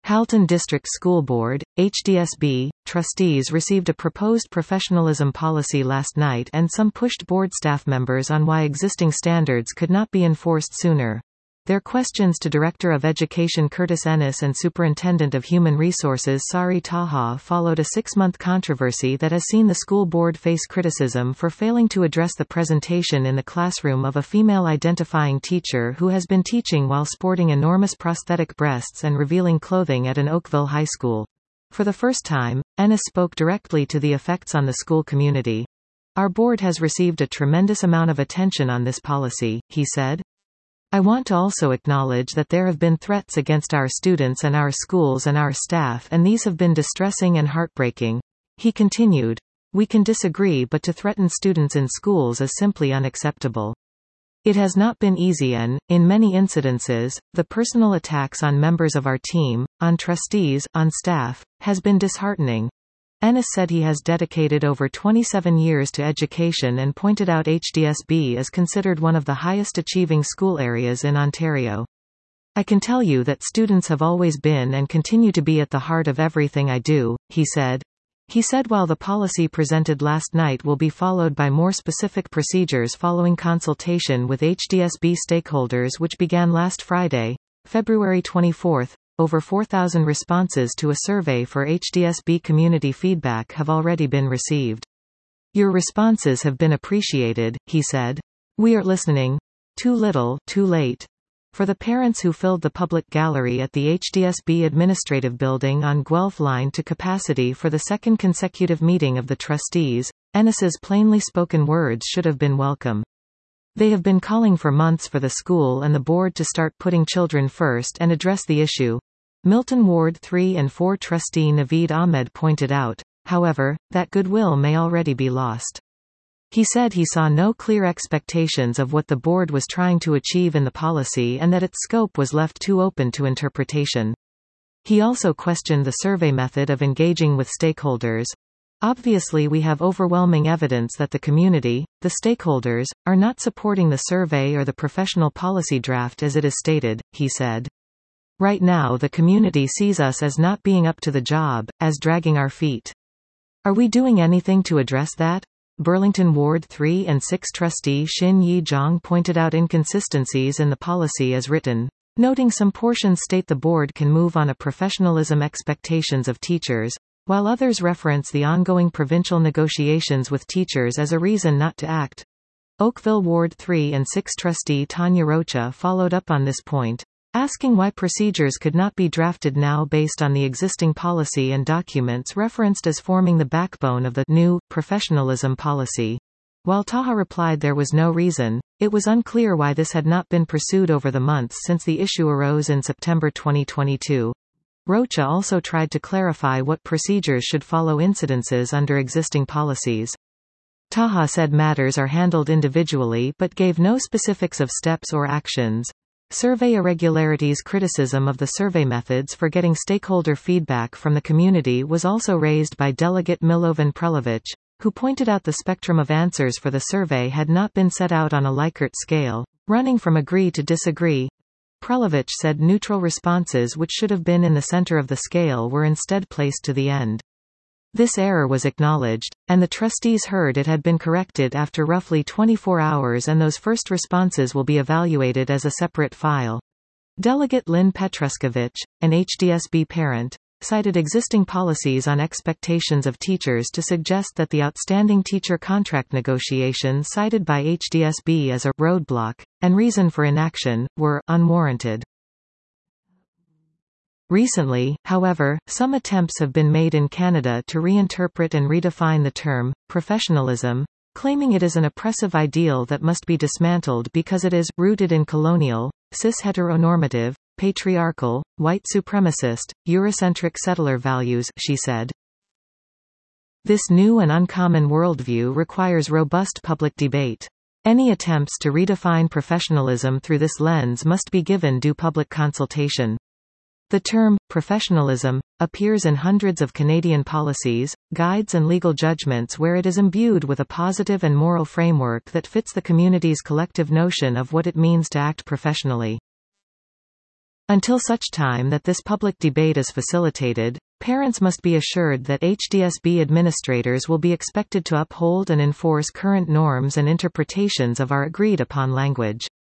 Halton District School Board, HDSB, trustees received a proposed professionalism policy last night, and some pushed board staff members on why existing standards could not be enforced sooner. Their questions to Director of Education Curtis Ennis and Superintendent of Human Resources Sari Taha followed a 6-month controversy that has seen the school board face criticism for failing to address the presentation in the classroom of a female-identifying teacher who has been teaching while sporting enormous prosthetic breasts and revealing clothing at an Oakville high school. For the first time, Ennis spoke directly to the effects on the school community. "Our board has received a tremendous amount of attention on this policy," he said. "I want to also acknowledge that there have been threats against our students and our schools and our staff, and these have been distressing and heartbreaking." He continued, "We can disagree, but to threaten students in schools is simply unacceptable. It has not been easy and, in many incidences, the personal attacks on members of our team, on trustees, on staff, has been disheartening." Ennis said he has dedicated over 27 years to education and pointed out HDSB is considered one of the highest achieving school areas in Ontario. "I can tell you that students have always been and continue to be at the heart of everything I do," he said. He said while the policy presented last night will be followed by more specific procedures following consultation with HDSB stakeholders which began last Friday, February 24, over 4,000 responses to a survey for HDSB community feedback have already been received. "Your responses have been appreciated," he said. "We are listening. Too little, too late." For the parents who filled the public gallery at the HDSB Administrative Building on Guelph Line to capacity for the second consecutive meeting of the trustees, Ennis's plainly spoken words should have been welcome. "They have been calling for months for the school and the board to start putting children first and address the issue," Milton Ward 3 and 4 trustee Naveed Ahmed pointed out. However, that goodwill may already be lost. He said he saw no clear expectations of what the board was trying to achieve in the policy and that its scope was left too open to interpretation. He also questioned the survey method of engaging with stakeholders. "Obviously we have overwhelming evidence that the community, the stakeholders, are not supporting the survey or the professional policy draft as it is stated," he said. "Right now the community sees us as not being up to the job, as dragging our feet. Are we doing anything to address that?" Burlington Ward 3 and 6 trustee Shin Yi-jong pointed out inconsistencies in the policy as written, noting some portions state the board can move on a professionalism expectations of teachers, while others reference the ongoing provincial negotiations with teachers as a reason not to act. Oakville Ward 3 and 6 trustee Tanya Rocha followed up on this point, asking why procedures could not be drafted now based on the existing policy and documents referenced as forming the backbone of the new professionalism policy. While Taha replied there was no reason, it was unclear why this had not been pursued over the months since the issue arose in September 2022. Rocha also tried to clarify what procedures should follow incidences under existing policies. Taha said matters are handled individually but gave no specifics of steps or actions. Survey irregularities. Criticism of the survey methods for getting stakeholder feedback from the community was also raised by Delegate Milovan Prelovich, who pointed out the spectrum of answers for the survey had not been set out on a Likert scale, running from agree to disagree. Prelovich said neutral responses which should have been in the center of the scale were instead placed to the end. This error was acknowledged, and the trustees heard it had been corrected after roughly 24 hours, and those first responses will be evaluated as a separate file. Delegate Lynn Petruskevich, an HDSB parent, cited existing policies on expectations of teachers to suggest that the outstanding teacher contract negotiations cited by HDSB as a roadblock, and reason for inaction, were unwarranted. Recently, however, some attempts have been made in Canada to reinterpret and redefine the term professionalism, claiming it is an oppressive ideal that must be dismantled because it is rooted in colonial, cis-heteronormative, patriarchal, white supremacist, Eurocentric settler values, she said. This new and uncommon worldview requires robust public debate. Any attempts to redefine professionalism through this lens must be given due public consultation. The term, professionalism, appears in hundreds of Canadian policies, guides and legal judgments where it is imbued with a positive and moral framework that fits the community's collective notion of what it means to act professionally. Until such time that this public debate is facilitated, parents must be assured that HDSB administrators will be expected to uphold and enforce current norms and interpretations of our agreed-upon language.